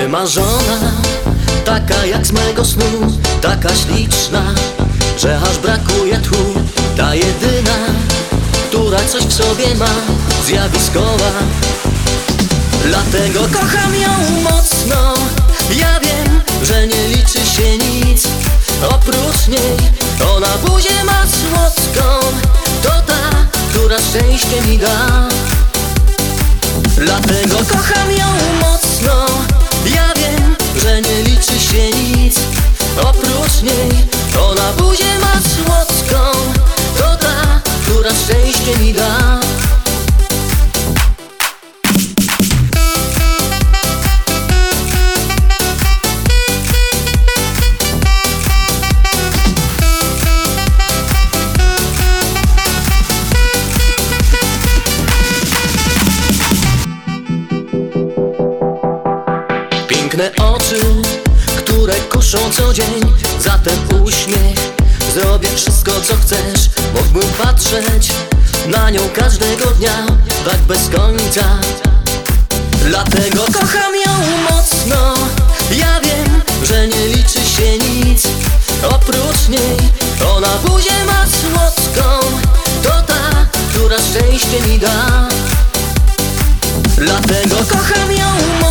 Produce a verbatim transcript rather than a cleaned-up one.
Wymarzona, taka jak z mego snu, taka śliczna, że aż brakuje tchu. Ta jedyna, która coś w sobie ma, zjawiskowa. Dlatego kocham ją mocno. Ja wiem, że nie liczy się nic oprócz niej. Ona buzię ma słodką, to ta, która szczęście mi da. Dlatego kocham ją mocno. Ja wiem, że nie liczy się nic oprócz niej. Ona buzię ma słodką, to ta, która szczęście mi da. Piękne oczy, które kuszą co dzień. Za ten uśmiech zrobię wszystko co chcesz. Mógłbym patrzeć na nią każdego dnia, tak bez końca. Dlatego kocham ją mocno. Ja wiem, że nie liczy się nic oprócz niej. Ona buzię ma słodką, to ta, która szczęście mi da. Dlatego kocham ją mocno.